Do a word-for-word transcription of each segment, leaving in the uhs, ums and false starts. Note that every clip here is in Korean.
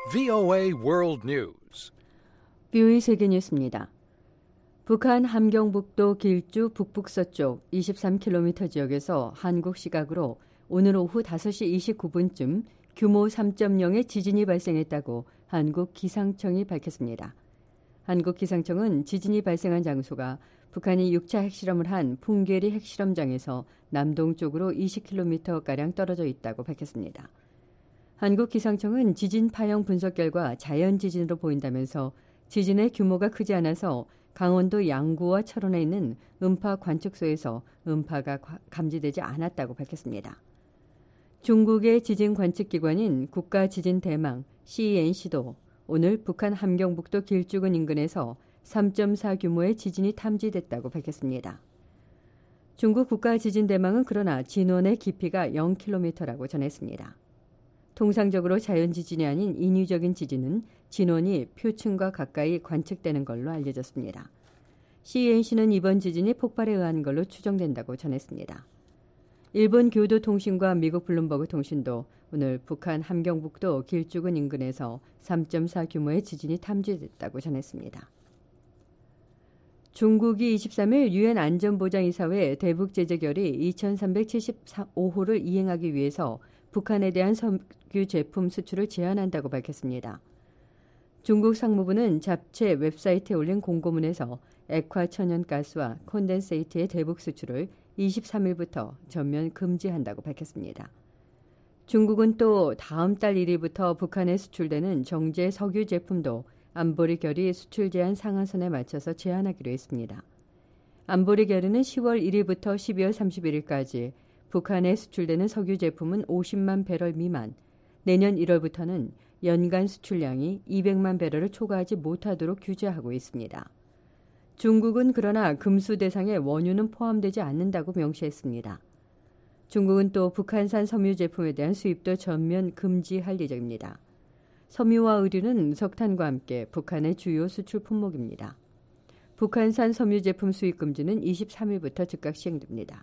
브이오에이 World News. 브이오에이 세계 뉴스입니다. 북한 함경북도 길주 북북서쪽 이십삼 킬로미터 지역에서 한국 시각으로 오늘 오후 다섯 시 이십구 분쯤 규모 삼 점 영의 지진이 발생했다고 한국 기상청이 밝혔습니다. 한국 기상청은 지진이 발생한 장소가 북한이 육 차 핵실험을 한 풍계리 핵실험장에서 남동쪽으로 이십 킬로미터가량 떨어져 있다고 밝혔습니다. 한국 기상청은 지진 파형 분석 결과 자연지진으로 보인다면서 지진의 규모가 크지 않아서 강원도 양구와 철원에 있는 음파 관측소에서 음파가 감지되지 않았다고 밝혔습니다. 중국의 지진 관측기관인 국가지진대망 씨이엔씨도 오늘 북한 함경북도 길주군 인근에서 삼 점 사 규모의 지진이 탐지됐다고 밝혔습니다. 중국 국가지진대망은 그러나 진원의 깊이가 영 킬로미터라고 전했습니다. 통상적으로 자연지진이 아닌 인위적인 지진은 진원이 표층과 가까이 관측되는 걸로 알려졌습니다. 씨이엔씨는 이번 지진이 폭발에 의한 걸로 추정된다고 전했습니다. 일본 교도통신과 미국 블룸버그 통신도 오늘 북한 함경북도 길주군 인근에서 삼 점 사 규모의 지진이 탐지됐다고 전했습니다. 중국이 이십삼 일 유엔 안전보장이사회 대북제재결의 이천삼백칠십오 호를 이행하기 위해서 북한에 대한 석유 제품 수출을 제한한다고 밝혔습니다. 중국 상무부는 잡채 웹사이트에 올린 공고문에서 액화 천연가스와 콘덴세이트의 대북 수출을 이십삼 일부터 전면 금지한다고 밝혔습니다. 중국은 또 다음 달 일 일부터 북한에 수출되는 정제 석유 제품도 안보리 결의 수출 제한 상한선에 맞춰서 제한하기로 했습니다. 안보리 결의는 시월 일 일부터 십이월 삼십일 일까지 북한에 수출되는 석유 제품은 오십만 배럴 미만, 내년 일월부터는 연간 수출량이 이백만 배럴을 초과하지 못하도록 규제하고 있습니다. 중국은 그러나 금수 대상에 원유는 포함되지 않는다고 명시했습니다. 중국은 또 북한산 섬유 제품에 대한 수입도 전면 금지할 예정입니다. 섬유와 의류는 석탄과 함께 북한의 주요 수출 품목입니다. 북한산 섬유 제품 수입 금지는 이십삼 일부터 즉각 시행됩니다.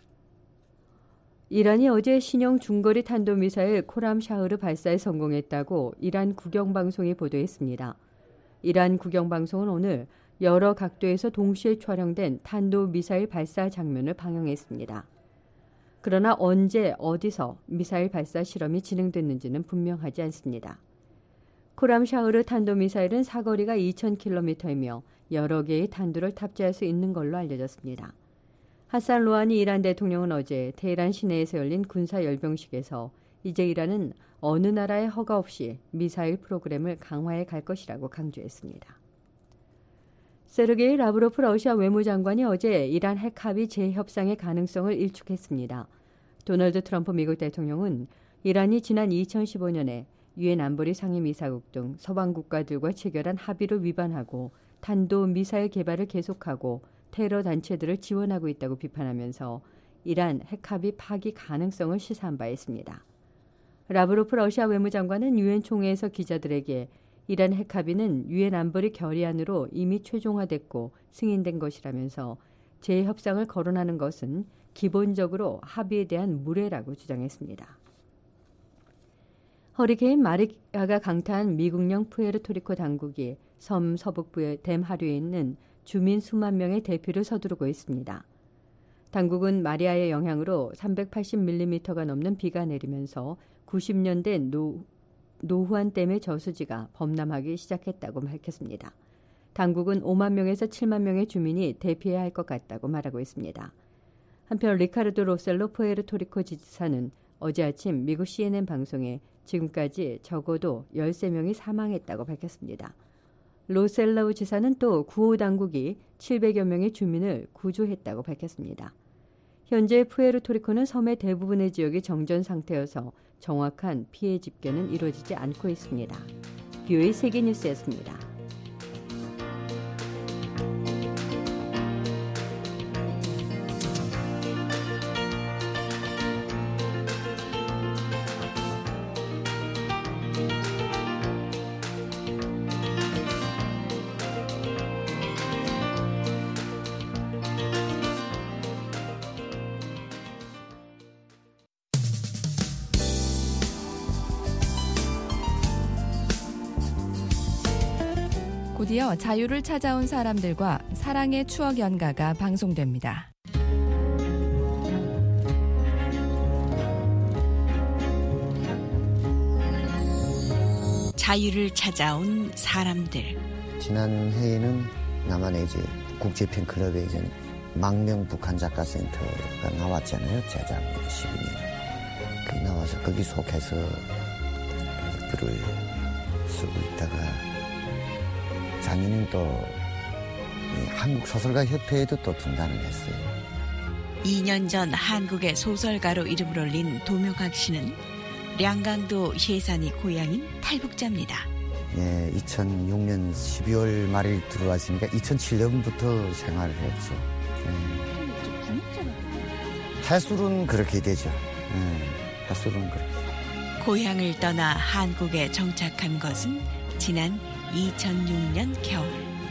이란이 어제 신형 중거리 탄도미사일 코람샤흐르 발사에 성공했다고 이란 국영방송이 보도했습니다. 이란 국영방송은 오늘 여러 각도에서 동시에 촬영된 탄도미사일 발사 장면을 방영했습니다. 그러나 언제 어디서 미사일 발사 실험이 진행됐는지는 분명하지 않습니다. 코람샤흐르 탄도미사일은 사거리가 이천 킬로미터이며 여러 개의 탄두를 탑재할 수 있는 걸로 알려졌습니다. 하산 로하니 이란 대통령은 어제 테헤란 시내에서 열린 군사 열병식에서 이제 이란은 어느 나라의 허가 없이 미사일 프로그램을 강화해 갈 것이라고 강조했습니다. 세르게이 라브로프 러시아 외무장관이 어제 이란 핵합의 재협상의 가능성을 일축했습니다. 도널드 트럼프 미국 대통령은 이란이 지난 이천십오 년에 유엔 안보리 상임이사국 등 서방 국가들과 체결한 합의를 위반하고 탄도미사일 개발을 계속하고 테러 단체들을 지원하고 있다고 비판하면서 이란 핵합의 파기 가능성을 시사한 바 있습니다. 라브로프 러시아 외무장관은 유엔 총회에서 기자들에게 이란 핵합의는 유엔 안보리 결의안으로 이미 최종화됐고 승인된 것이라면서 재협상을 거론하는 것은 기본적으로 합의에 대한 무례라고 주장했습니다. 허리케인 마리아가 강타한 미국령 푸에르토리코 당국이 섬 서북부의 댐 하류에 있는 주민 수만 명의 대피를 서두르고 있습니다. 당국은 마리아의 영향으로 삼백팔십 밀리미터가 넘는 비가 내리면서 구십 년 된 노, 노후한 댐의 저수지가 범람하기 시작했다고 밝혔습니다. 당국은 오만 명에서 칠만 명의 주민이 대피해야 할 것 같다고 말하고 있습니다. 한편 리카르도 로셀로 푸에르토리코 지사는 어제 아침 미국 씨엔엔 방송에 지금까지 적어도 열세 명이 사망했다고 밝혔습니다. 로셀라우 지사는 또 구호 당국이 칠백여 명의 주민을 구조했다고 밝혔습니다. 현재 푸에르토리코는 섬의 대부분의 지역이 정전 상태여서 정확한 피해 집계는 이루어지지 않고 있습니다. 브이오에이 세계뉴스였습니다. 곧이어 자유를 찾아온 사람들과 사랑의 추억 연가가 방송됩니다. 자유를 찾아온 사람들. 지난 해에는 남한의 이제 국제팬클럽에 이제 망명 북한 작가 센터가 나왔잖아요. 재작년 십이 년. 그 나와서 거기 속해서 글을 쓰고 있다가 작년엔 또 한국 소설가 협회에도 또 등단을 했어요. 이 년 전 한국의 소설가로 이름을 올린 도명학 씨는 량강도 해산이 고향인 탈북자입니다. 네, 이천육 년 십이월 말에 들어왔으니까 이천칠 년부터 생활을 했죠. 네. 해술은 그렇게 되죠. 네, 해술은 그렇게. 고향을 떠나 한국에 정착한 것은 지난 이천육 년 겨울.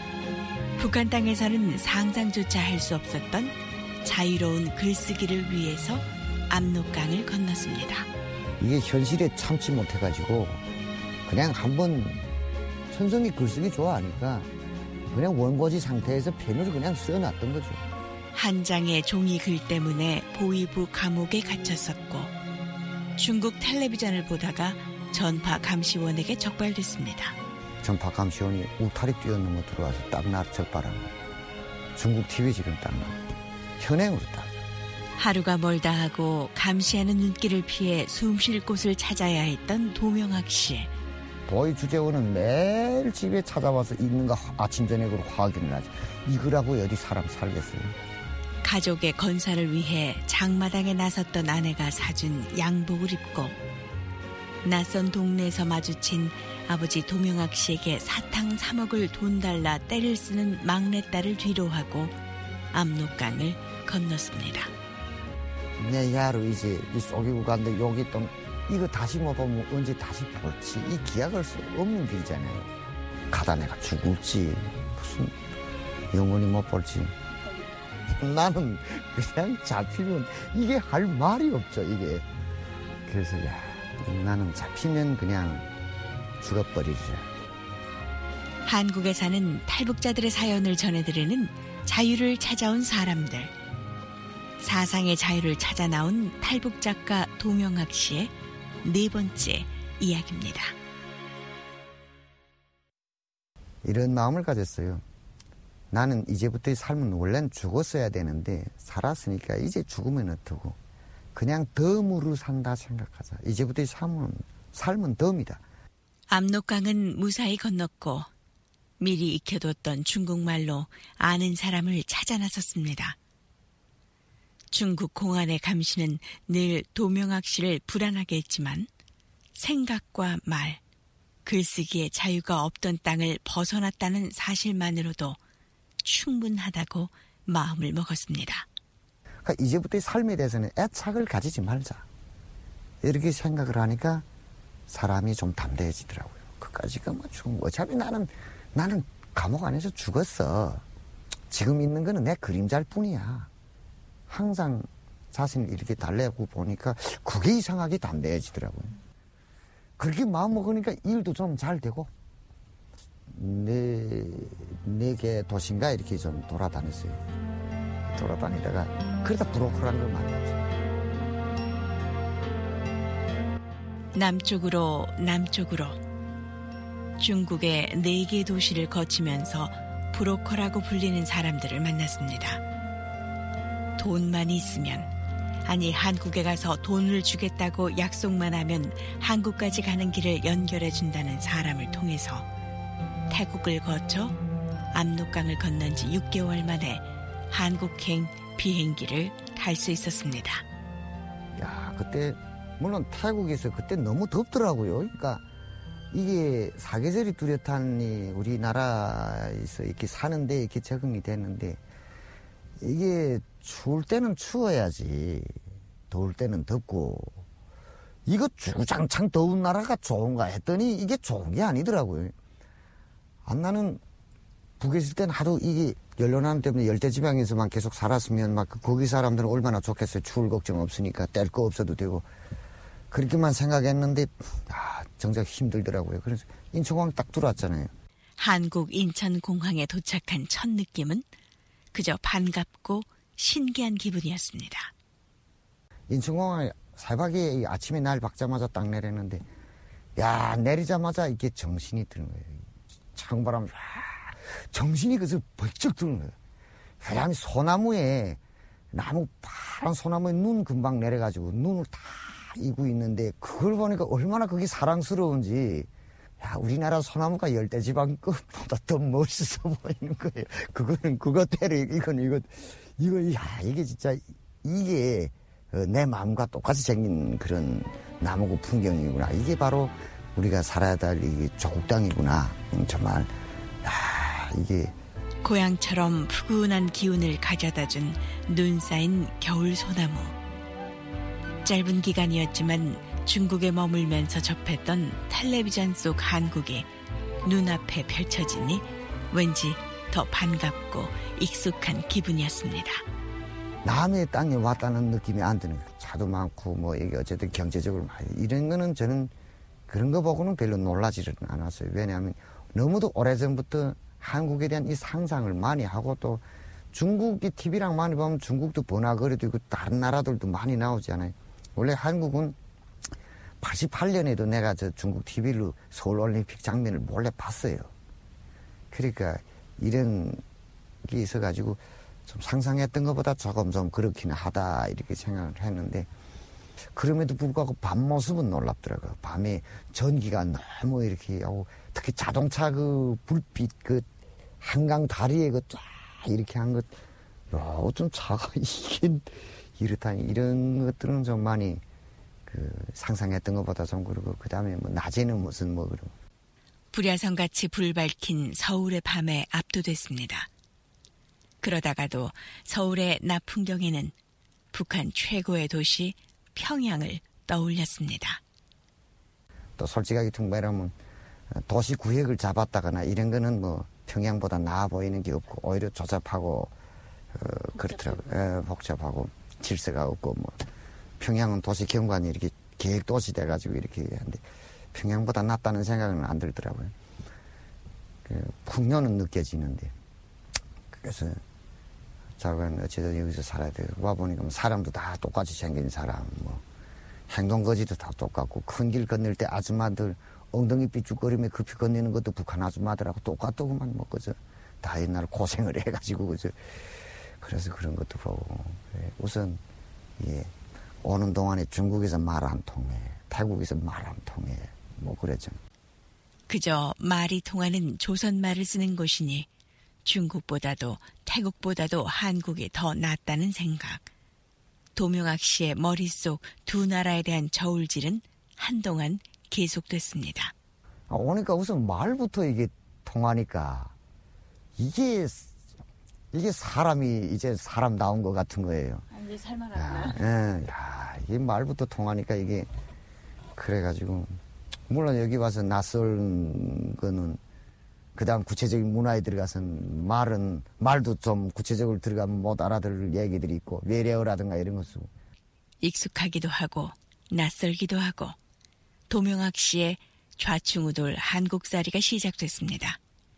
북한 땅에서는 상상조차 할 수 없었던 자유로운 글쓰기를 위해서 압록강을 건넜습니다. 이게 현실에 참지 못해가지고 그냥 한번 천성이 글쓰기 좋아하니까 그냥 원고지 상태에서 펜으로 그냥 써놨던 거죠. 한 장의 종이글 때문에 보위부 감옥에 갇혔었고 중국 텔레비전을 보다가 전파 감시원에게 적발됐습니다. 전파 감시원이 울타리 뛰어넘어 들어와서 딱 나를 적발한 거예요. 중국 티비 지금 딱 나와. 현행으로 딱. 하루가 멀다 하고 감시하는 눈길을 피해 숨 쉴 곳을 찾아야 했던 도명학 씨. 보위 주재원은 매일 집에 찾아와서 있는가 아침 저녁으로 확인을 하죠. 이거라고 어디 사람 살겠어요. 가족의 건사를 위해 장마당에 나섰던 아내가 사준 양복을 입고 낯선 동네에서 마주친 아버지 도명학 씨에게 사탕 사 먹을 돈 달라 떼를 쓰는 막내딸을 뒤로하고 압록강을 건넜습니다. 내 야로 이제 이 속이고 갔는데 여기 또 이거 다시 못 보면 언제 다시 볼지 이 기약할 수 없는 길이잖아요. 가다 내가 죽을지 무슨 영원히 못 볼지 나는 그냥 잡히면 이게 할 말이 없죠 이게. 그래서 야 나는 잡히면 그냥 죽어버리자. 한국에 사는 탈북자들의 사연을 전해드리는 자유를 찾아온 사람들. 사상의 자유를 찾아 나온 탈북 작가 도명학 씨의 네 번째 이야기입니다. 이런 마음을 가졌어요. 나는 이제부터의 삶은 원래는 죽었어야 되는데 살았으니까 이제 죽으면 어떡고 그냥 덤으로 산다 생각하자. 이제부터의 삶은, 삶은 덤이다. 압록강은 무사히 건넜고 미리 익혀뒀던 중국말로 아는 사람을 찾아 나섰습니다. 중국 공안의 감시는 늘 도명학 씨를 불안하게 했지만 생각과 말, 글쓰기의 자유가 없던 땅을 벗어났다는 사실만으로도 충분하다고 마음을 먹었습니다. 그러니까 이제부터의 삶에 대해서는 애착을 가지지 말자. 이렇게 생각을 하니까 사람이 좀 담대해지더라고요. 그까지가 뭐 죽은 거. 어차피 나는, 나는 감옥 안에서 죽었어. 지금 있는 거는 내 그림자일 뿐이야. 항상 자신을 이렇게 달래고 보니까 그게 이상하게 담대해지더라고요. 그렇게 마음 먹으니까 일도 좀 잘 되고 네, 네 개 도시인가 이렇게 좀 돌아다녔어요. 돌아다니다가 그러다 브로커라는 걸 만났죠. 남쪽으로 남쪽으로 중국의 네 개 도시를 거치면서 브로커라고 불리는 사람들을 만났습니다. 돈만 있으면, 아니 한국에 가서 돈을 주겠다고 약속만 하면 한국까지 가는 길을 연결해 준다는 사람을 통해서 태국을 거쳐 압록강을 건넌 지 육 개월 만에 한국행 비행기를 탈 수 있었습니다. 야, 그때 물론 태국에서 그때 너무 덥더라고요. 그러니까 이게 사계절이 뚜렷한 우리나라에서 이렇게 사는데 이렇게 적응이 됐는데 이게 추울 때는 추워야지 더울 때는 덥고 이거 주장창 더운 나라가 좋은가 했더니 이게 좋은 게 아니더라고요. 안 나는 북에 있을 때는 하도 이게 연료난 때문에 열대지방에서만 계속 살았으면 막 거기 사람들은 얼마나 좋겠어요. 추울 걱정 없으니까 뗄 거 없어도 되고 그렇게만 생각했는데 아, 정작 힘들더라고요. 그래서 인천공항 딱 들어왔잖아요. 한국 인천공항에 도착한 첫 느낌은 그저 반갑고 신기한 기분이었습니다. 인천공항에 새벽에 아침에 날 박자마자 딱 내렸는데 야 내리자마자 이게 정신이 드는 거예요. 창바람 정신이 그래서 벌쩍 드는 거예요. 그다음에 소나무에 나무 파란 소나무에 눈 금방 내려가지고 눈을 다 이고 있는데 그걸 보니까 얼마나 그게 사랑스러운지 야 우리나라 소나무가 열대지방 끝보다 더 멋있어 보이는 거예요. 그거는 그거 때려 이건 이거 이거 야 이게 진짜 이게 내 마음과 똑같이 생긴 그런 나무고 풍경이구나. 이게 바로 우리가 살아야 될 이게 조국 땅이구나. 정말 야 이게 고향처럼 푸근한 기운을 가져다준 눈 쌓인 겨울 소나무. 짧은 기간이었지만 중국에 머물면서 접했던 텔레비전 속 한국이 눈앞에 펼쳐지니 왠지 더 반갑고 익숙한 기분이었습니다. 남의 땅에 왔다는 느낌이 안 드는 거예요. 차도 많고 뭐 이게 어쨌든 경제적으로 많이 이런 거는 저는 그런 거 보고는 별로 놀라지는 않았어요. 왜냐하면 너무도 오래전부터 한국에 대한 이 상상을 많이 하고 또 중국이 티비랑 많이 보면 중국도 번화거리도 있고 다른 나라들도 많이 나오잖아요. 원래 한국은 팔십팔 년에도 내가 저 중국 티비로 서울올림픽 장면을 몰래 봤어요. 그러니까 이런 게 있어가지고 좀 상상했던 것보다 조금 좀 그렇기는 하다 이렇게 생각을 했는데 그럼에도 불구하고 밤 모습은 놀랍더라고요. 밤에 전기가 너무 이렇게 하고 특히 자동차 그 불빛 그 한강 다리에 그 쫙 이렇게 한 것, 야 어쩜 차가 이게 이렇다니 이런 것들은 좀 많이 그 상상했던 것보다 좀 그러고 그 다음에 뭐 낮에는 무슨 뭐 그러고 불야성같이 불 밝힌 서울의 밤에 압도됐습니다. 그러다가도 서울의 낮 풍경에는 북한 최고의 도시 평양을 떠올렸습니다. 또 솔직하게 통보하면 도시 구획을 잡았다거나 이런 거는 뭐 평양보다 나아 보이는 게 없고 오히려 조잡하고 어, 그렇더라고요. 에, 복잡하고 질서가 없고 뭐 평양은 도시 경관이 이렇게 계획 도시 돼가지고 이렇게 하는데 평양보다 낫다는 생각은 안 들더라고요. 그 풍요는 느껴지는데 그래서 자기는 어쨌든 여기서 살아야 돼. 와 보니까 사람도 다 똑같이 생긴 사람, 뭐 행동 거지도 다 똑같고 큰 길 건널 때 아줌마들 엉덩이 삐죽거리며 급히 건너는 것도 북한 아줌마들하고 똑같더구만 뭐 그저 다 옛날 고생을 해가지고 그저 그래서 그런 것도 보고 우선 예 오는 동안에 중국에서 말 안 통해, 태국에서 말 안 통해 뭐 그랬죠. 그저 말이 통하는 조선말을 쓰는 곳이니 중국보다도 태국보다도 한국이 더 낫다는 생각. 도명학 씨의 머릿속 두 나라에 대한 저울질은 한동안 계속됐습니다. 아, 오니까 우선 말부터 이게 통하니까 이게 이게 사람이 이제 사람 나온 것 같은 거예요. 아, 이제 살만하구나. 예, 야, 이게 말부터 통하니까 이게 그래가지고 물론 여기 와서 낯선 거는 그다음 구체적인 문화에 들어가서는 말은 말도 좀 구체적으로 들어가면 못 알아들을 얘기들이 있고 외래어라든가 이런 거 쓰고 익숙하기도 하고 낯설기도 하고 도명학 씨의 좌충우돌 한국살이가 시작됐습니다.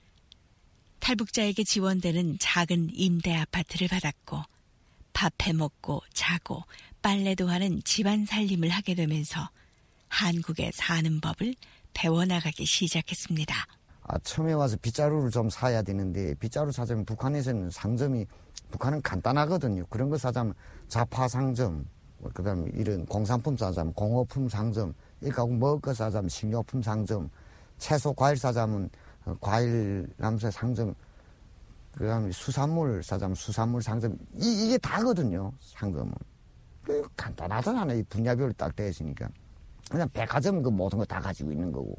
탈북자에게 지원되는 작은 임대 아파트를 받았고 밥해 먹고 자고 빨래도 하는 집안 살림을 하게 되면서 한국에 사는 법을 배워나가기 시작했습니다. 아, 처음에 와서 빗자루를 좀 사야 되는데 빗자루 사자면 북한에서는 상점이 북한은 간단하거든요. 그런 거 사자면 자파 상점, 그다음에 이런 공산품 사자면 공업품 상점, 이렇게 하고 먹을 거 사자면 식료품 상점, 채소 과일 사자면 과일 남새 상점, 그다음에 수산물 사자면 수산물 상점, 이, 이게 다거든요. 상점은 그 간단하잖아요. 이 분야별로 딱 되어 있으니까 그냥 백화점은 그 모든 거 다 가지고 있는 거고.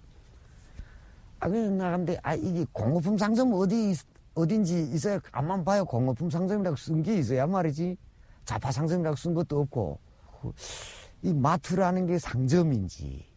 아, 그래서 나가는데, 아, 이게 공업품 상점 어디, 어딘지 있어야, 앞만 봐요. 공업품 상점이라고 쓴 게 있어야 말이지. 자파 상점이라고 쓴 것도 없고. 이 마트라는 게 상점인지,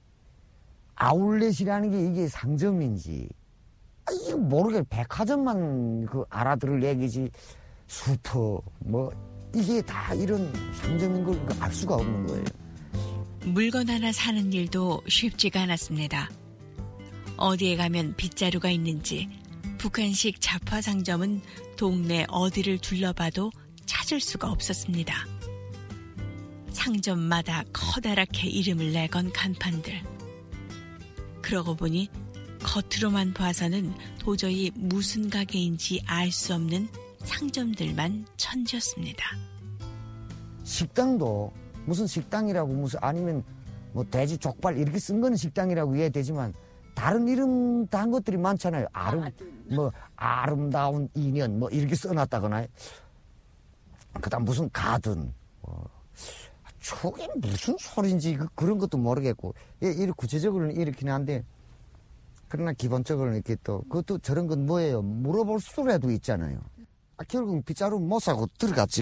아울렛이라는 게 이게 상점인지, 아, 이거 모르게 백화점만 그 알아들을 얘기지, 슈퍼, 뭐, 이게 다 이런 상점인 걸 알 수가 없는 거예요. 물건 하나 사는 일도 쉽지가 않았습니다. 어디에 가면 빗자루가 있는지 북한식 잡화 상점은 동네 어디를 둘러봐도 찾을 수가 없었습니다. 상점마다 커다랗게 이름을 내건 간판들. 그러고 보니 겉으로만 봐서는 도저히 무슨 가게인지 알 수 없는 상점들만 천지였습니다. 식당도 무슨 식당이라고 무슨 아니면 뭐 돼지 족발 이렇게 쓴 거는 식당이라고 이해되지만 다른 이름 단 것들이 많잖아요. 아름 뭐 아름다운 인연 뭐 이렇게 써놨다거나 그다음 무슨 가든 뭐 저게 무슨 소리인지 그, 그런 것도 모르겠고 예, 이렇게 구체적으로는 이렇긴 한데 그러나 기본적으로는 이렇게 또 그것도 저런 건 뭐예요? 물어볼 수라도 있잖아요. 아, 결국 빗자루 못 사고 들어갔지.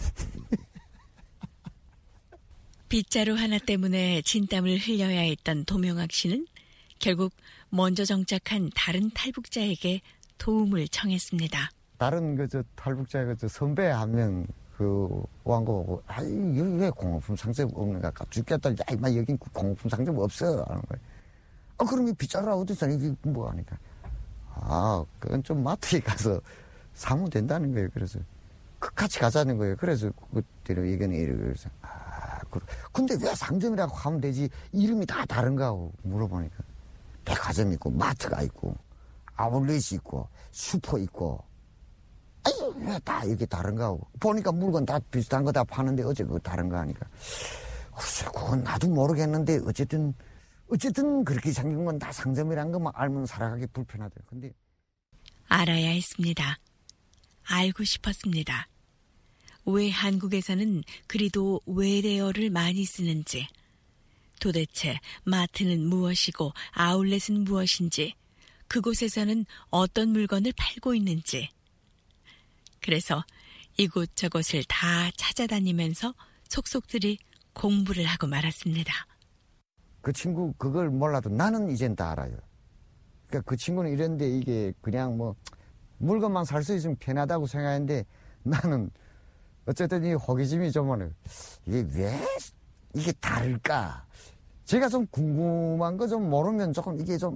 빗자루 하나 때문에 진땀을 흘려야 했던 도명학 씨는 결국 먼저 정착한 다른 탈북자에게 도움을 청했습니다. 다른 그 저 탈북자 그 저 선배 한 명 그 왕고 오고 아이 여기 왜 공업품 상점 없는가? 죽겠다. 야 이마 여긴 공업품 상점 없어 하는 거예요. 아 그럼 이 빗자루가 어디서 이게 뭐 하니까 아 그건 좀 마트에 가서 사면 된다는 거예요. 그래서 같이 가자는 거예요. 그래서 그때로 의견이 이래 그래서 아 그래. 근데 왜 상점이라고 하면 되지? 이름이 다 다른가 하고 물어보니까 백화점 있고 마트가 있고 아울렛이 있고 슈퍼 있고 아니 왜 다 이렇게 다른가 하고 보니까 물건 다 비슷한 거 다 파는데 어째 그거 다른가 하니까 글쎄 그건 나도 모르겠는데 어쨌든 어쨌든 그렇게 생긴 건 다 상점이란 것만 알면 살아가기 불편하대요. 근데 알아야 했습니다. 알고 싶었습니다. 왜 한국에서는 그리도 외래어를 많이 쓰는지, 도대체 마트는 무엇이고 아울렛은 무엇인지, 그곳에서는 어떤 물건을 팔고 있는지. 그래서 이곳저곳을 다 찾아다니면서 속속들이 공부를 하고 말았습니다. 그 친구 그걸 몰라도 나는 이젠 다 알아요. 그러니까 그 친구는 이런데 이게 그냥 뭐 물건만 살 수 있으면 편하다고 생각하는데 나는 어쨌든 이 호기심이 좀 오네. 이게 왜 이게 다를까? 제가 좀 궁금한 거 좀 모르면 조금 이게 좀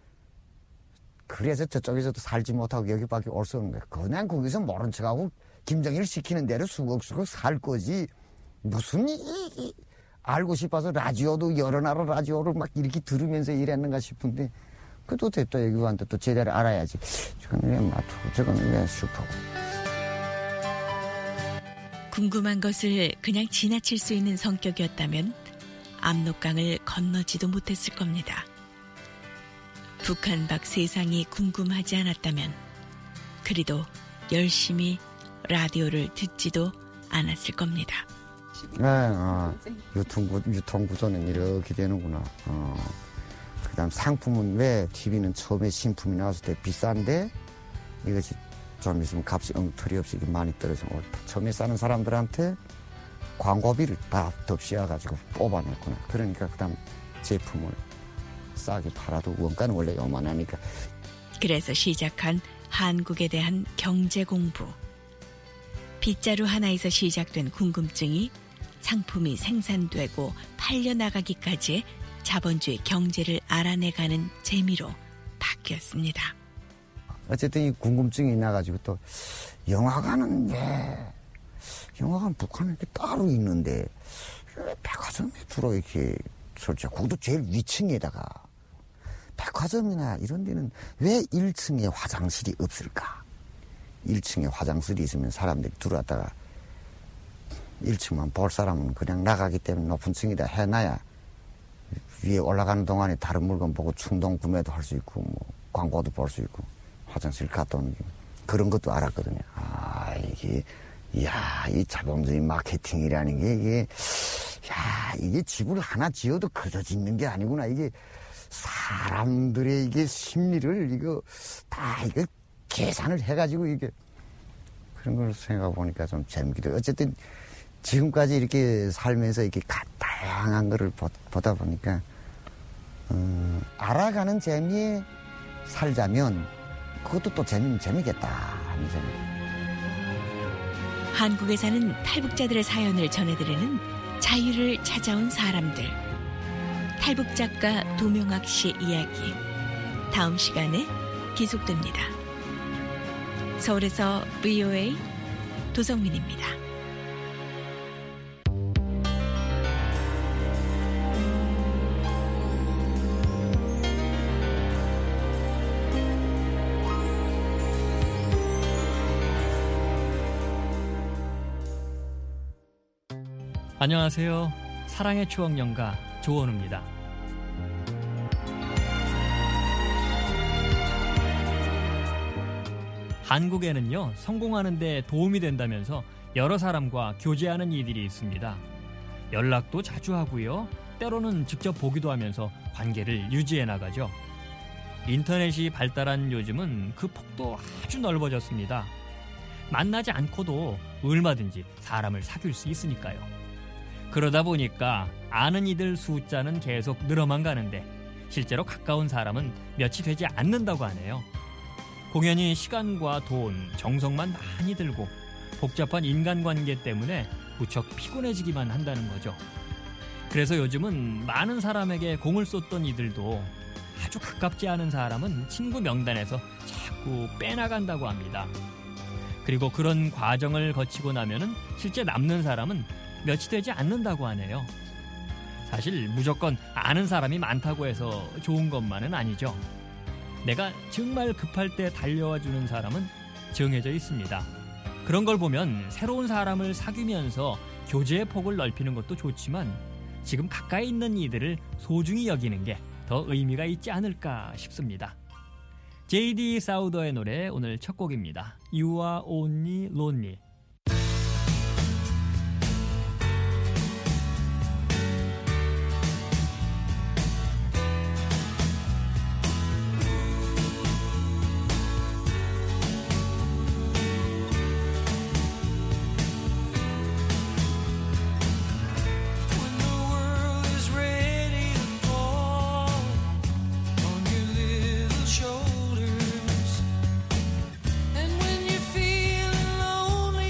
그래서 저쪽에서도 살지 못하고 여기밖에 올 수 없는 거예요. 그냥 거기서 모른 척하고 김정일 시키는 대로 수걱수걱 살 거지. 무슨 이, 이 알고 싶어서 라디오도 여러 나라 라디오를 막 이렇게 들으면서 일했는가 싶은데 그래도 됐다 여기 왔는데 또 제대로 알아야지. 저건 왜 마트고 저건 왜 슈퍼고. 궁금한 것을 그냥 지나칠 수 있는 성격이었다면 압록강을 건너지도 못했을 겁니다. 북한 밖 세상이 궁금하지 않았다면 그리도 열심히 라디오를 듣지도 않았을 겁니다. 네, 어, 유통구, 유통구조는 이렇게 되는구나. 어. 그 다음 상품은 왜 티비는 처음에 신품이 나왔을 때 비싼데 이것이 좀 있으면 값이 엉터리 없이 많이 떨어져. 처음에 사는 사람들한테 광고비를 다 덮씌워가지고 뽑아냈구나. 그러니까 그 다음 제품을 싸게 팔아도 원가는 원래 요만하니까. 그래서 시작한 한국에 대한 경제 공부. 빗자루 하나에서 시작된 궁금증이 상품이 생산되고 팔려나가기까지의 자본주의 경제를 알아내가는 재미로 바뀌었습니다. 어쨌든 이 궁금증이 나가지고 또 영화관은 왜 영화관 북한에 이렇게 따로 있는데 왜 백화점에 주로 이렇게 설치? 그것도 제일 위층에다가 백화점이나 이런 데는 왜 일 층에 화장실이 없을까? 일 층에 화장실이 있으면 사람들이 들어왔다가 일 층만 볼 사람은 그냥 나가기 때문에 높은 층이다 해놔야 위에 올라가는 동안에 다른 물건 보고 충동 구매도 할 수 있고 뭐 광고도 볼 수 있고 화장실 갔다 오는 게 그런 것도 알았거든요. 아 이게 이야 이 자본주의 마케팅이라는 게 이게 야 이게 집을 하나 지어도 그저 짓는 게 아니구나. 이게 사람들의 이게 심리를 이거 다 이거 계산을 해가지고 이게 그런 걸 생각해 보니까 좀 재밌기도. 어쨌든 지금까지 이렇게 살면서 이렇게 다양한 거를 보다 보니까 음, 알아가는 재미에 살자면 그것도 또 재미 재미겠다 하는 생각. 한국에 사는 탈북자들의 사연을 전해드리는 자유를 찾아온 사람들. 탈북 작가 도명학 씨의 이야기. 다음 시간에 계속됩니다. 서울에서 브이오에이 도성민입니다. 안녕하세요. 사랑의 추억 연가 조원우입니다. 한국에는요, 성공하는 데 도움이 된다면서 여러 사람과 교제하는 이들이 있습니다. 연락도 자주 하고요, 때로는 직접 보기도 하면서 관계를 유지해 나가죠. 인터넷이 발달한 요즘은 그 폭도 아주 넓어졌습니다. 만나지 않고도 얼마든지 사람을 사귈 수 있으니까요. 그러다 보니까 아는 이들 숫자는 계속 늘어만 가는데 실제로 가까운 사람은 몇이 되지 않는다고 하네요. 공연히 시간과 돈, 정성만 많이 들고 복잡한 인간관계 때문에 무척 피곤해지기만 한다는 거죠. 그래서 요즘은 많은 사람에게 공을 쏟던 이들도 아주 가깝지 않은 사람은 친구 명단에서 자꾸 빼나간다고 합니다. 그리고 그런 과정을 거치고 나면은 실제 남는 사람은 몇이 되지 않는다고 하네요. 사실 무조건 아는 사람이 많다고 해서 좋은 것만은 아니죠. 내가 정말 급할 때 달려와 주는 사람은 정해져 있습니다. 그런 걸 보면 새로운 사람을 사귀면서 교제의 폭을 넓히는 것도 좋지만 지금 가까이 있는 이들을 소중히 여기는 게 더 의미가 있지 않을까 싶습니다. 제이디 사우더의 노래 오늘 첫 곡입니다. You are only lonely. Lonely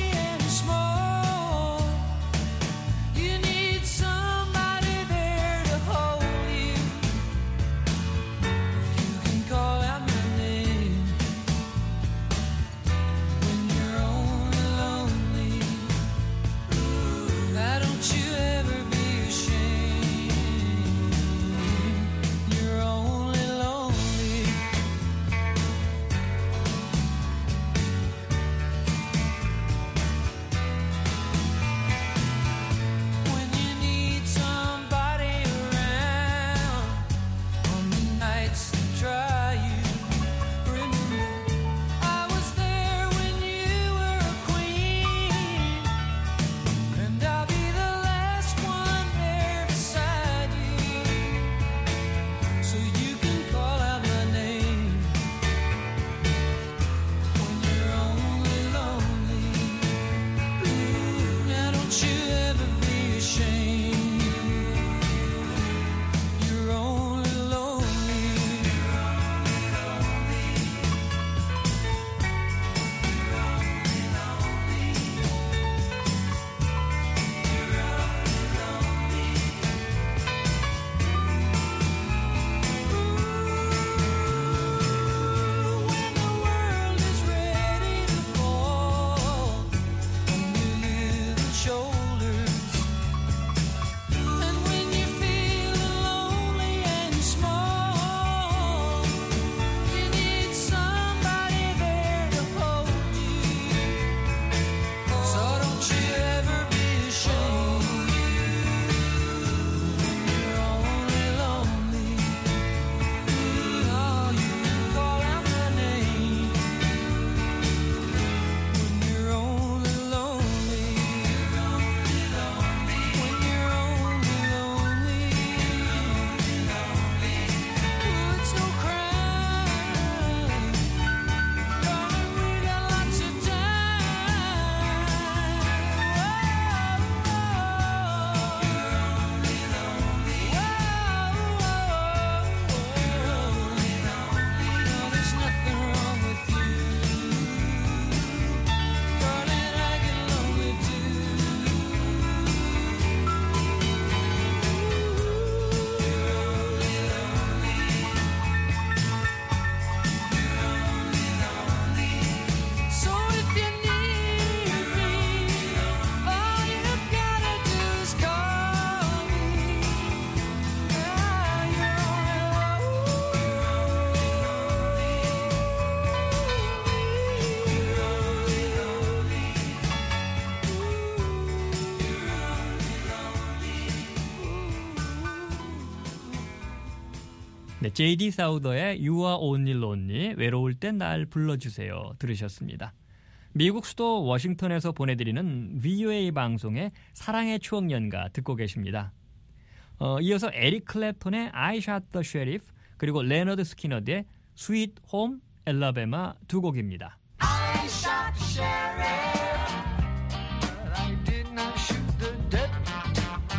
네, 제이디 사우더의 You Are Only Lonely, 외로울 땐 날 불러주세요 들으셨습니다. 미국 수도 워싱턴에서 보내드리는 브이오에이 방송의 사랑의 추억 연가 듣고 계십니다. 어, 이어서 에릭 클랩톤의 I Shot the Sheriff 그리고 레너드 스키너드의 Sweet Home Alabama 두 곡입니다. I shot the sheriff, but I did not shoot the deputy.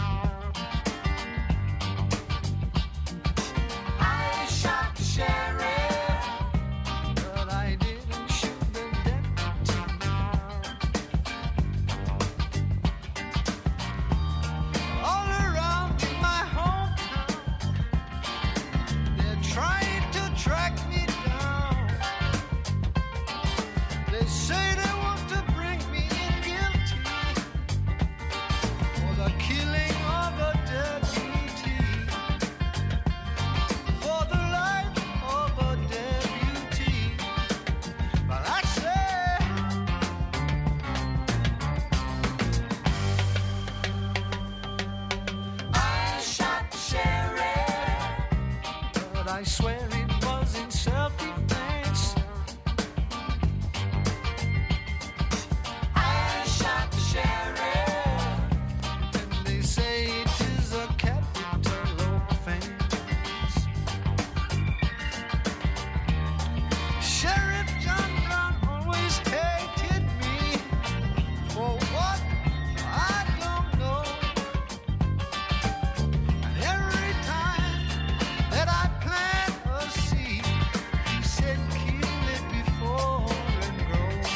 I shot the sheriff, but I didn't shoot the deputy. All around in my hometown, they're trying to track me down. They say they want to bring me in guilty for the killing of a deputy, for the life of a deputy. But I say, I shot the sheriff, but I swear it was in self-defense. I shot the sheriff, and they say it is a capital offense. Sheriff John Brown always hated me for what I don't know. And every time that I plant a seed, he said kill it before it grows.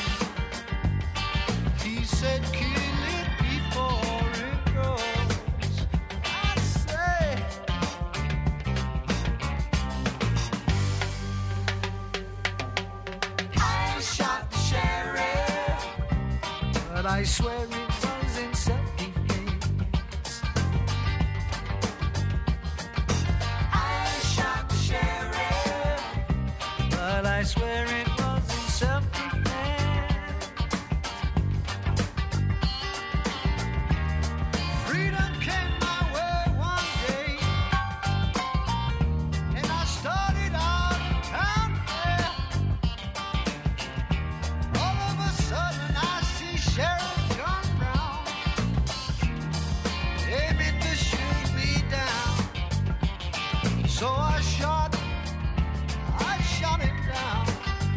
He said kill it before it grows. I say, I shot the sheriff, but I swear it was in self-defense. I shot the sheriff, but I swear it was in self-defense. Freedom came my way one day, and I started out of town there. All of a sudden I see Sheriff John Brown aiming to shoot me down. So I shot, I shot him down.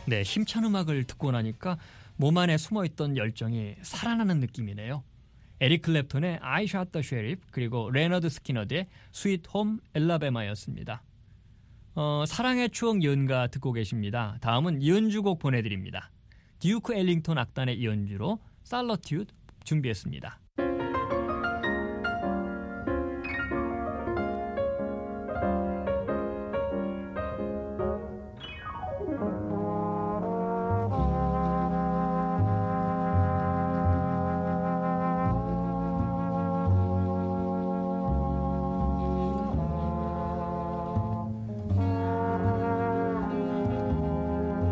네, 힘찬 음악을 듣고 나니까 몸 안에 숨어있던 열정이 살아나는 느낌이네요. 에릭 클랩톤의 I Shot the Sheriff 그리고 레너드 스키너드의 Sweet Home Alabama였습니다. 어, 사랑의 추억 연가 듣고 계십니다. 다음은 연주곡 보내드립니다. 듀크 엘링턴 악단의 연주로 Solitude 준비했습니다.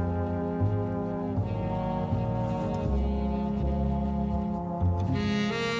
Thank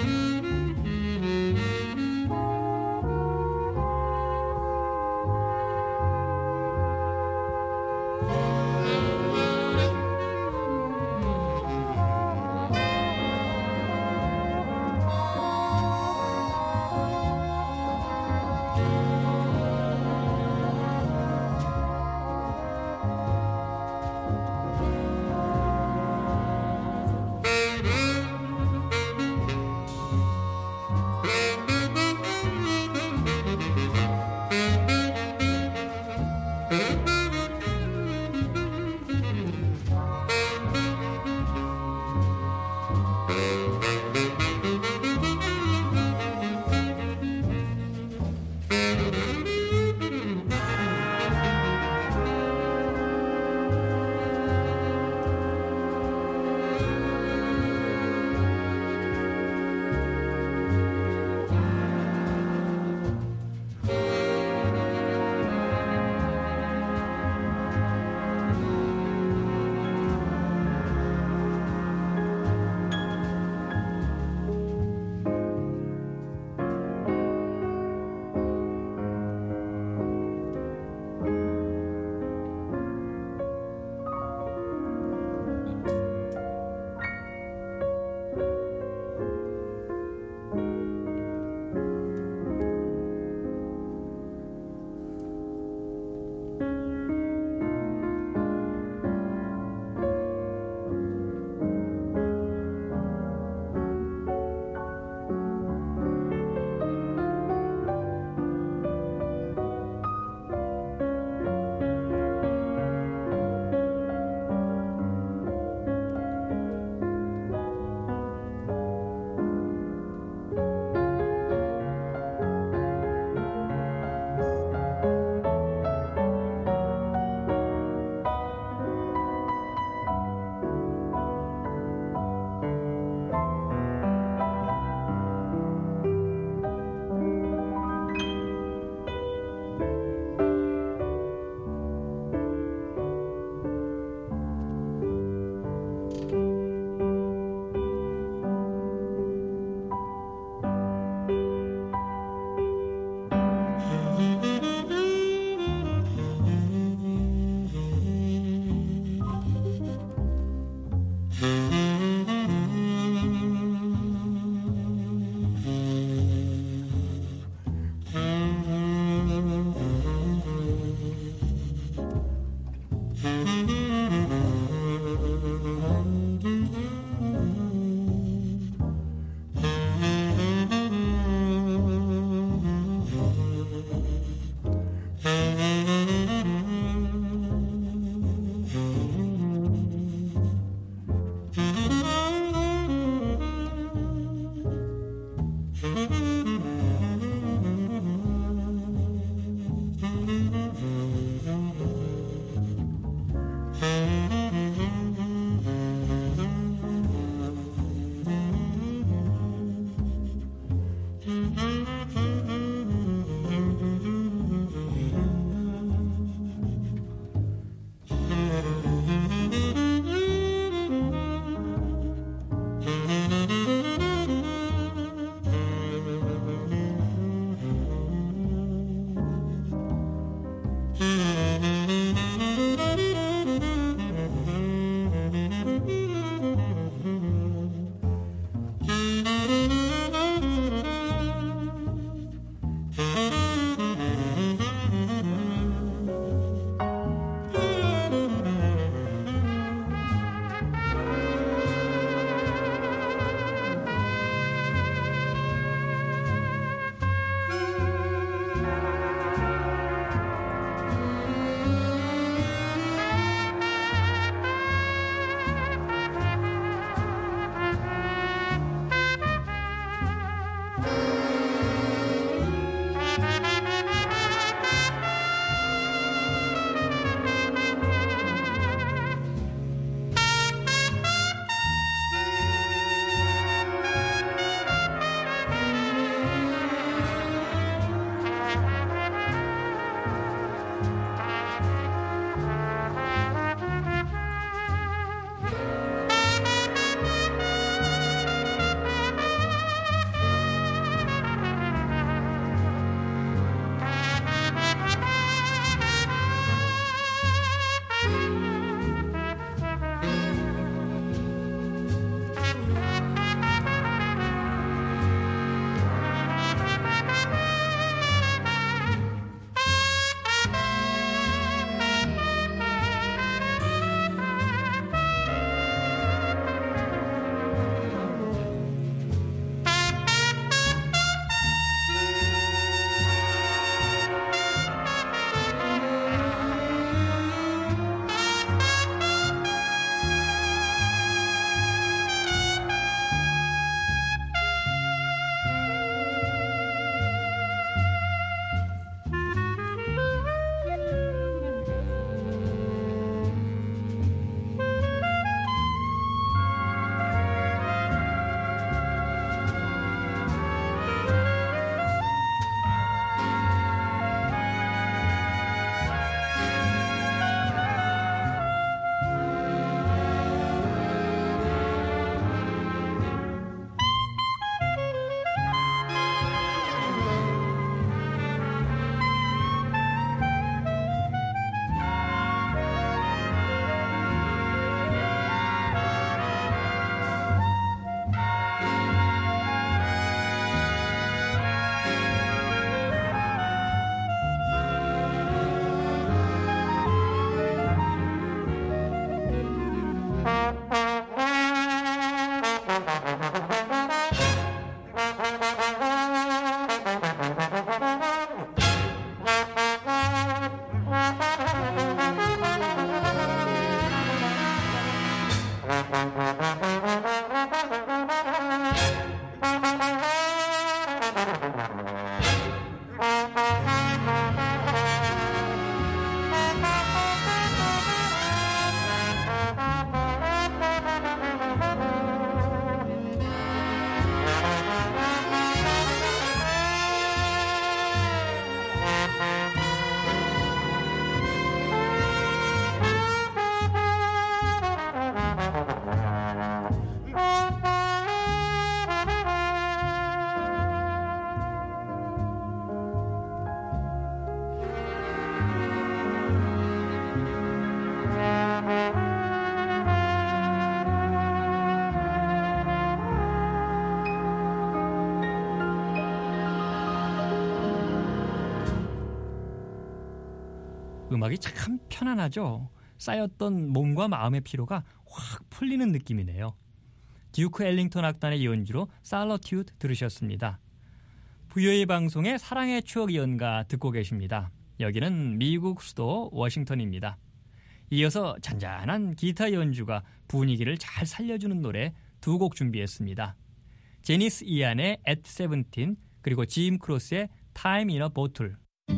음악이 참 편안하죠. 쌓였던 몸과 마음의 피로가 확 풀리는 느낌이네요. 듀크 엘링턴 악단의 연주로 살러튜드 들으셨습니다. 브이오에이 방송의 사랑의 추억 연가 듣고 계십니다. 여기는 미국 수도 워싱턴입니다. 이어서 잔잔한 기타 연주가 분위기를 잘 살려주는 노래 두 곡 준비했습니다. 제니스 이안의 At 세븐틴 그리고 짐 크로스의 Time in a Bottle.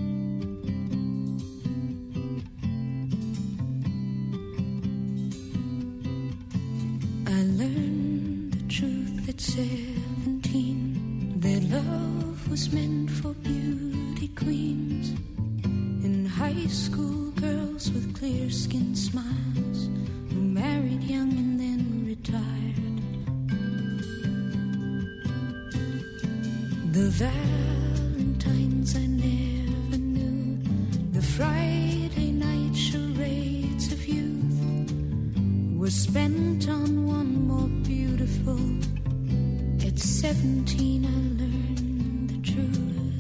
I learned the truth at seventeen, that love was meant for beauty queens, and high school girls with clear skin smiles who married young and then retired. The Valentines I never knew, the Friday night charades of youth were spent on one more beautiful. At seventeen I learned the truth.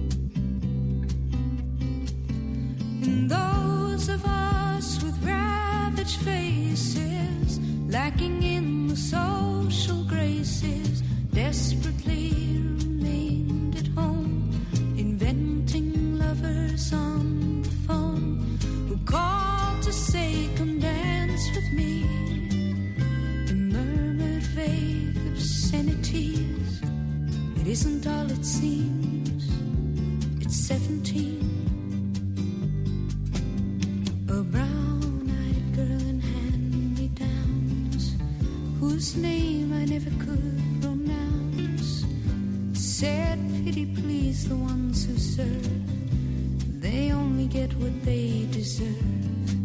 And those of us with ravaged faces, lacking in the social graces, desperately remained at home, inventing lovers on the phone who called to say, come dance with me, and murmured vague obscenities. It isn't all it seems, it's seventeen. A brown-eyed girl in hand-me-downs, whose name I never could pronounce, said, pity please the ones who serve, they only get what they deserve.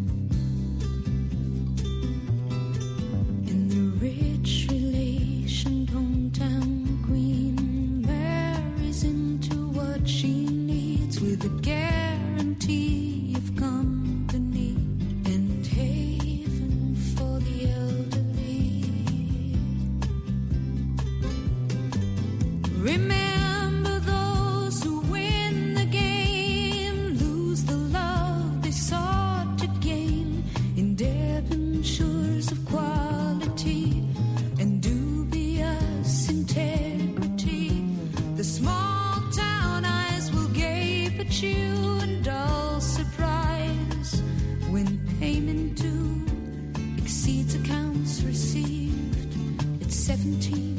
And the rich relationed hometown queen marries into what she needs, with a guarantee of company and haven for the elderly. Remember those who win the game, lose the love they sought to gain, in debentures of quality and dubious integrity. The small town eyes will gape at you in dull surprise when payment due exceeds accounts received. It's seventeen.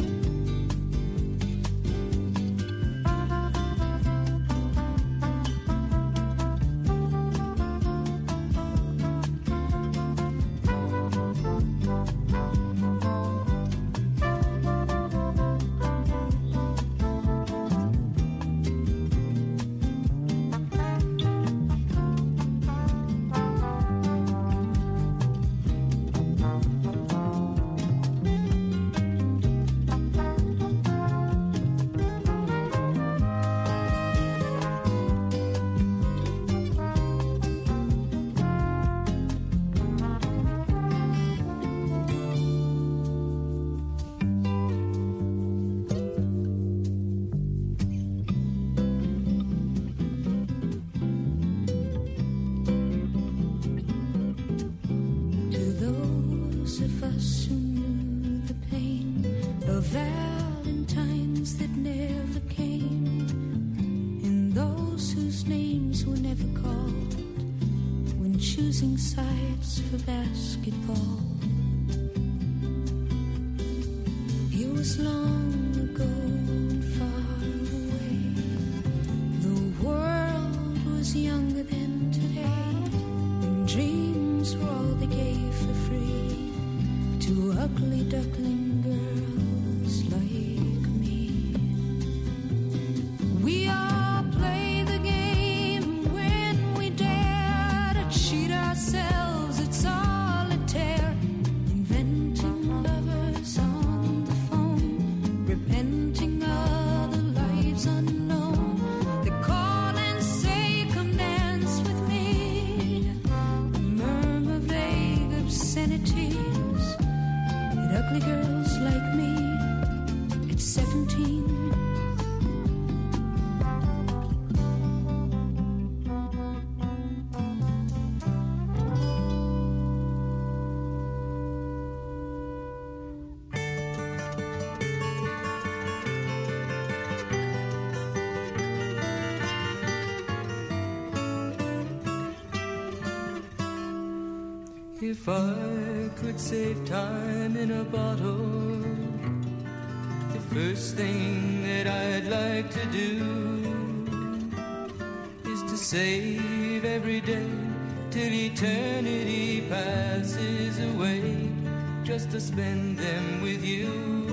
Valentines that never came, and those whose names were never called when choosing sides for basketball. It was long ago and far away. The world was younger than today, and dreams were all they gave for free to ugly duckling girls like me. We all play the game when we dare to cheat ourselves at solitaire, inventing lovers on the phone, repenting other lives unknown. They call and say, come dance with me, murmur vague obscenities at ugly girls like me at seventeen. If I could save time in a bottle, the first thing that I'd like to do is to save every day till eternity passes away, just to spend them with you.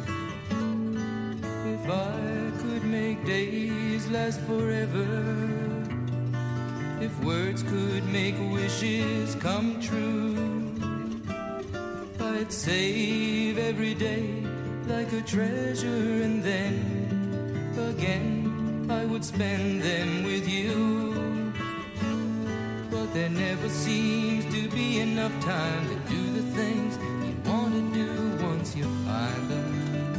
If I could make days last forever, if words could make wishes come true, I'd save every day like a treasure, and then again I would spend them with you. But there never seems to be enough time to do the things you want to do once you find them.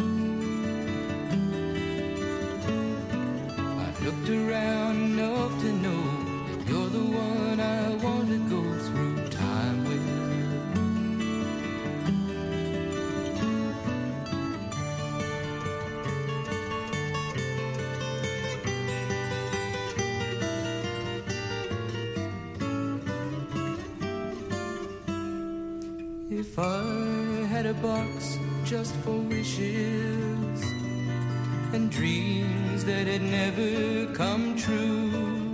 I've looked around enough to know you're the one I want to go through time with. If I had a box just for wishes and dreams that had never come true,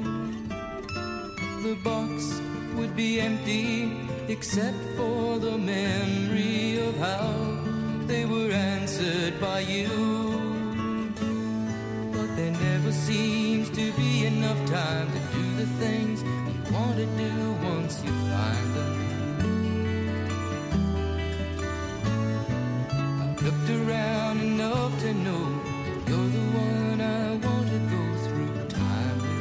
the box would be empty except for the memory of how they were answered by you. But there never seems to be enough time to do the things you want to do once you find them. I've looked around enough to know you're the one I want to go through time with.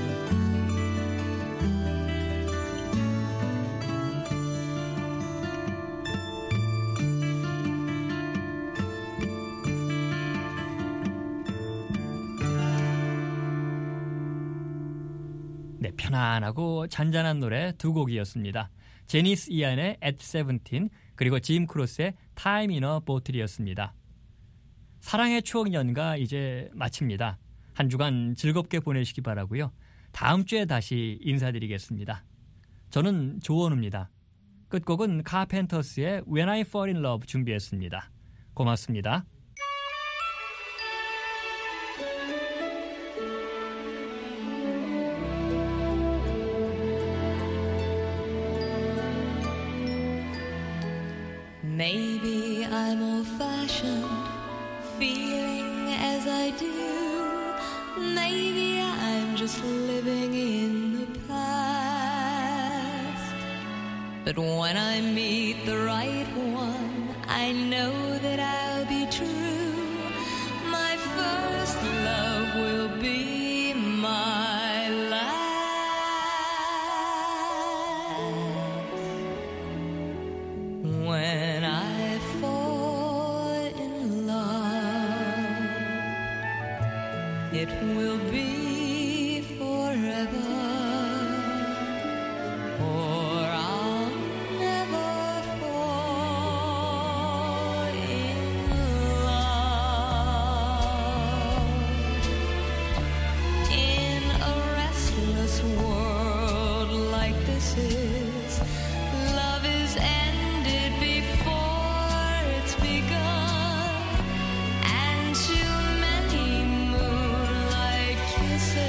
네, 편안하고 잔잔한 노래 두 곡이었습니다. 제니스 이안의 At 세븐틴, 그리고 짐 크로스의 Time in a Bottle이었습니다. 사랑의 추억 연가 이제 마칩니다. 한 주간 즐겁게 보내시기 바라고요. 다음 주에 다시 인사드리겠습니다. 저는 조원우입니다. 끝곡은 카펜터스의 When I Fall in Love 준비했습니다. 고맙습니다. Maybe I'm old-fashioned, feeling as I do. Maybe I'm just living in the past. But when I meet the right one, I know that I'll be true. My first love will be my last. When I fall in love, it will be forever, or I'll never fall in love. In a restless world like this is, love is ended before it's begun, and too many moonlight kisses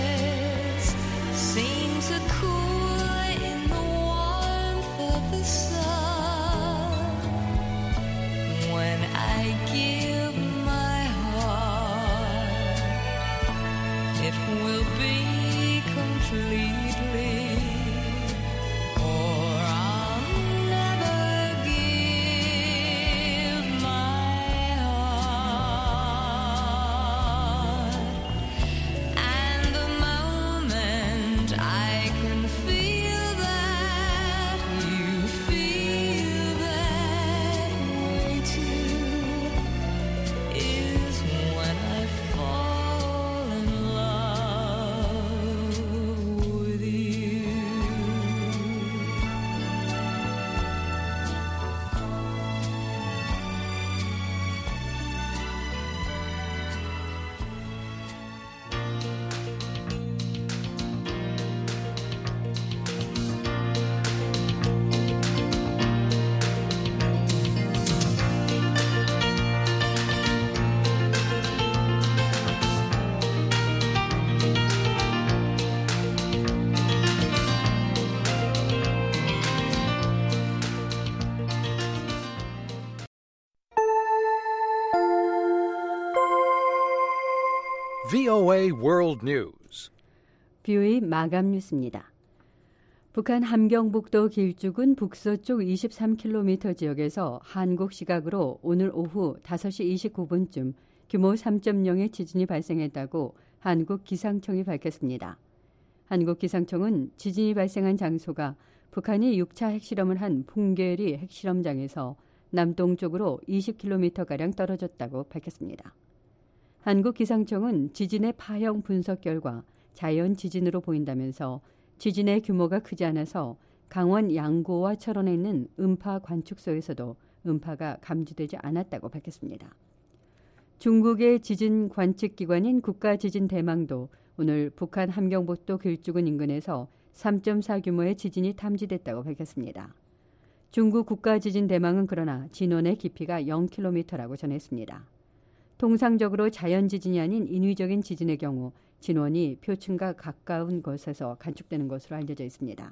브이오에이 World News. 브이오에이 마감 뉴스입니다. 북한 함경북도 길쭉은 북서쪽 이십삼 킬로미터 지역에서 한국 시각으로 오늘 오후 다섯 시 이십구 분쯤 규모 삼 점 영의 지진이 발생했다고 한국 기상청이 밝혔습니다. 한국 기상청은 지진이 발생한 장소가 북한이 육 차 핵실험을 한 풍계리 핵실험장에서 남동쪽으로 이십 킬로미터가량 떨어졌다고 밝혔습니다. 한국 기상청은 지진의 파형 분석 결과 자연 지진으로 보인다면서 지진의 규모가 크지 않아서 강원 양구와 철원에 있는 음파 관측소에서도 음파가 감지되지 않았다고 밝혔습니다. 중국의 지진 관측기관인 국가지진대망도 오늘 북한 함경북도 길쭉은 인근에서 삼 점 사 규모의 지진이 탐지됐다고 밝혔습니다. 중국 국가지진대망은 그러나 진원의 깊이가 영 킬로미터라고 전했습니다. 통상적으로 자연지진이 아닌 인위적인 지진의 경우 진원이 표층과 가까운 곳에서 관측되는 것으로 알려져 있습니다.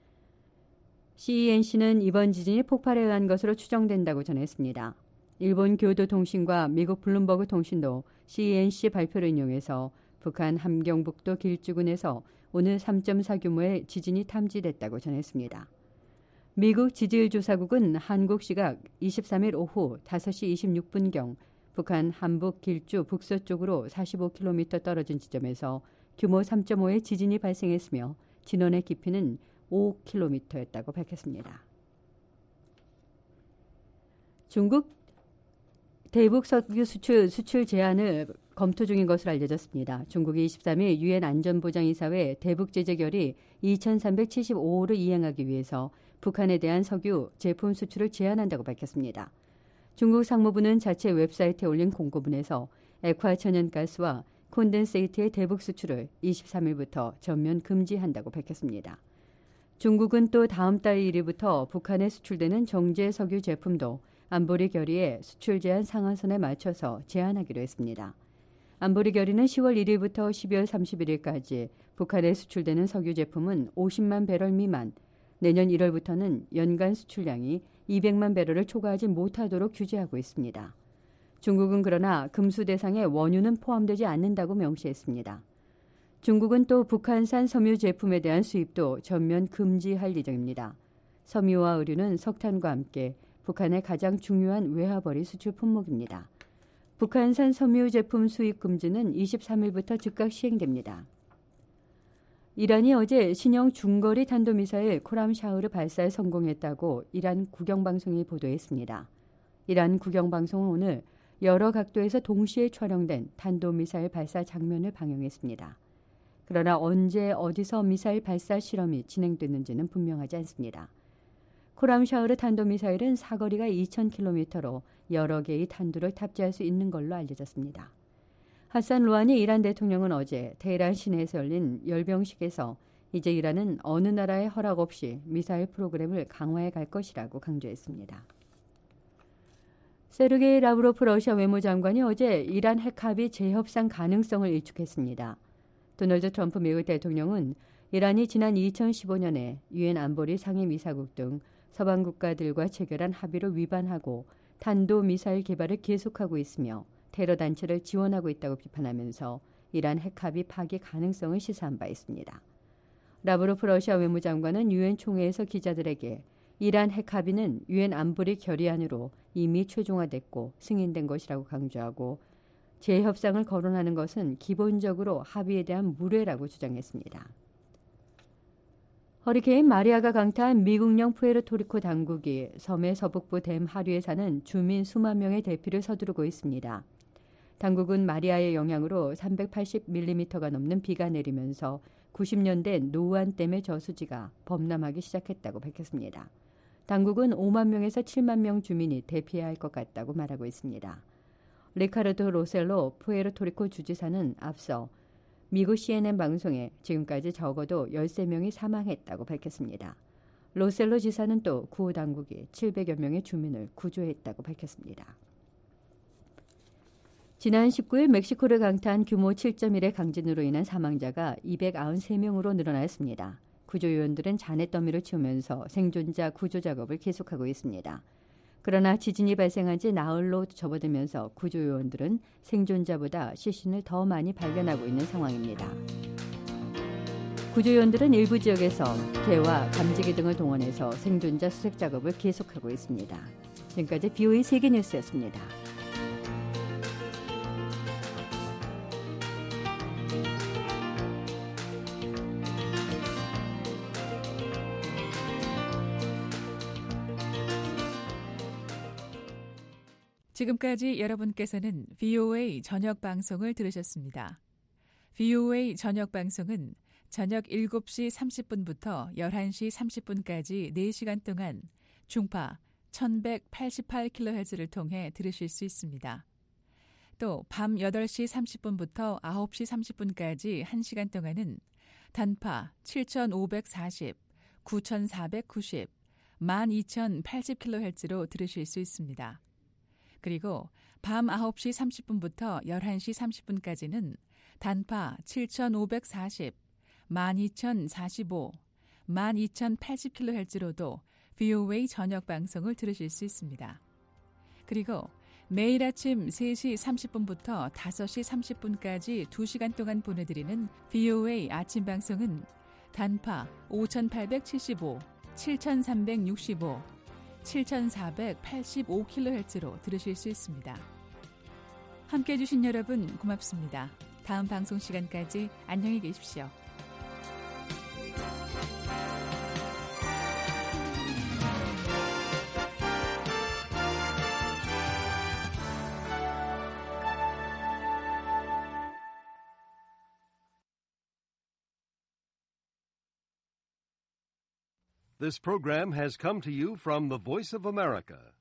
씨엔씨는 이번 지진이 폭발에 의한 것으로 추정된다고 전했습니다. 일본 교도통신과 미국 블룸버그 통신도 씨엔씨 발표를 인용해서 북한 함경북도 길쭉은에서 오늘 삼 점 사 규모의 지진이 탐지됐다고 전했습니다. 미국 지질조사국은 한국 시각 이십삼 일 오후 다섯 시 이십육 분경 북한 함북 길쭉 북서쪽으로 사십오 킬로미터 떨어진 지점에서 규모 삼 점 오의 지진이 발생했으며 진원의 깊이는 오 킬로미터였다고 밝혔습니다. 중국 대북 석유 수출, 수출 제한을 검토 중인 것으로 알려졌습니다. 중국이 이십삼 일 유엔 안전보장이사회 대북 제재 결의 이천삼백칠십오 호를 이행하기 위해서 북한에 대한 석유 제품 수출을 제한한다고 밝혔습니다. 중국 상무부는 자체 웹사이트에 올린 공고문에서 액화 천연가스와 콘덴세이트의 대북 수출을 이십삼 일부터 전면 금지한다고 밝혔습니다. 중국은 또 다음 달 일 일부터 북한에 수출되는 정제 석유 제품도 안보리 결의의 수출 제한 상한선에 맞춰서 제한하기로 했습니다. 안보리 결의는 시월 일 일부터 십이월 삼십일 일까지 북한에 수출되는 석유 제품은 오십만 배럴 미만, 내년 일월부터는 연간 수출량이 이백만 배럴을 초과하지 못하도록 규제하고 있습니다. 중국은 그러나 금수 대상에 원유는 포함되지 않는다고 명시했습니다. 중국은 또 북한산 섬유 제품에 대한 수입도 전면 금지할 예정입니다. 섬유와 의류는 석탄과 함께 북한의 가장 중요한 외화벌이 수출 품목입니다. 북한산 섬유 제품 수입 금지는 이십삼 일부터 즉각 시행됩니다. 이란이 어제 신형 중거리 탄도미사일 코람샤흐르 발사에 성공했다고 이란 국영방송이 보도했습니다. 이란 국영방송은 오늘 여러 각도에서 동시에 촬영된 탄도미사일 발사 장면을 방영했습니다. 그러나 언제 어디서 미사일 발사 실험이 진행됐는지는 분명하지 않습니다. 코람샤흐르 탄도미사일은 사거리가 이천 킬로미터로 여러 개의 탄두를 탑재할 수 있는 걸로 알려졌습니다. 하산 루하니 이란 대통령은 어제 테헤란 시내에서 열린 열병식에서 이제 이란은 어느 나라의 허락 없이 미사일 프로그램을 강화해 갈 것이라고 강조했습니다. 세르게이 라브로프 러시아 외무장관이 어제 이란 핵합의 재협상 가능성을 일축했습니다. 도널드 트럼프 미국 대통령은 이란이 지난 이천십오 년에 유엔 안보리 상임이사국 등 서방 국가들과 체결한 합의를 위반하고 탄도미사일 개발을 계속하고 있으며 테러 단체를 지원하고 있다고 비판하면서 이란 핵합의 파기 가능성을 시사한 바 있습니다. 라브로프 러시아 외무장관은 유엔 총회에서 기자들에게 이란 핵합의는 유엔 안보리 결의안으로 이미 최종화됐고 승인된 것이라고 강조하고 재협상을 거론하는 것은 기본적으로 합의에 대한 무례라고 주장했습니다. 허리케인 마리아가 강타한 미국령 푸에르토리코 당국이 섬의 서북부 댐 하류에 사는 주민 수만 명의 대피를 서두르고 있습니다. 당국은 마리아의 영향으로 삼백팔십 밀리미터가 넘는 비가 내리면서 구십 년 된 노우안 댐의 저수지가 범람하기 시작했다고 밝혔습니다. 당국은 오만 명에서 칠만 명 주민이 대피해야 할 것 같다고 말하고 있습니다. 리카르도 로셀로 푸에르토리코 주지사는 앞서 미국 씨엔엔 방송에 지금까지 적어도 열세 명이 사망했다고 밝혔습니다. 로셀로 지사는 또 구호 당국이 칠백여 명의 주민을 구조했다고 밝혔습니다. 지난 십구 일 멕시코를 강타한 규모 칠 점 일의 강진으로 인한 사망자가 이백구십삼 명으로 늘어났습니다. 구조요원들은 잔해 더미를 치우면서 생존자 구조 작업을 계속하고 있습니다. 그러나 지진이 발생한 지 나흘로 접어들면서 구조요원들은 생존자보다 시신을 더 많이 발견하고 있는 상황입니다. 구조요원들은 일부 지역에서 개와 감지기 등을 동원해서 생존자 수색 작업을 계속하고 있습니다. 지금까지 비오에이 세계뉴스였습니다. 지금까지 여러분께서는 비오에이 저녁 방송을 들으셨습니다. 비오에이 저녁 방송은 저녁 일곱 시 삼십 분부터 열한 시 삼십 분까지 네 시간 동안 중파 천백팔십팔 킬로헤르츠를 통해 들으실 수 있습니다. 또 밤 여덟 시 삼십 분부터 아홉 시 삼십 분까지 한 시간 동안은 단파 칠천오백사십, 구천사백구십, 만 이천팔십 킬로헤르츠로 들으실 수 있습니다. 그리고 밤 아홉 시 삼십 분부터 열한 시 삼십 분까지는 단파 칠천오백사십, 만 이천사십오, 만 이천팔십 킬로헤르츠로도 비오에이 저녁 방송을 들으실 수 있습니다. 그리고 매일 아침 세 시 삼십 분부터 다섯 시 삼십 분까지 두 시간 동안 보내드리는 비오에이 아침 방송은 단파 오천팔백칠십오, 칠천삼백육십오, 칠천사백팔십오 킬로헤르츠로 들으실 수 있습니다. 함께해 주신 여러분 고맙습니다. 다음 방송 시간까지 안녕히 계십시오. This program has come to you from the Voice of America,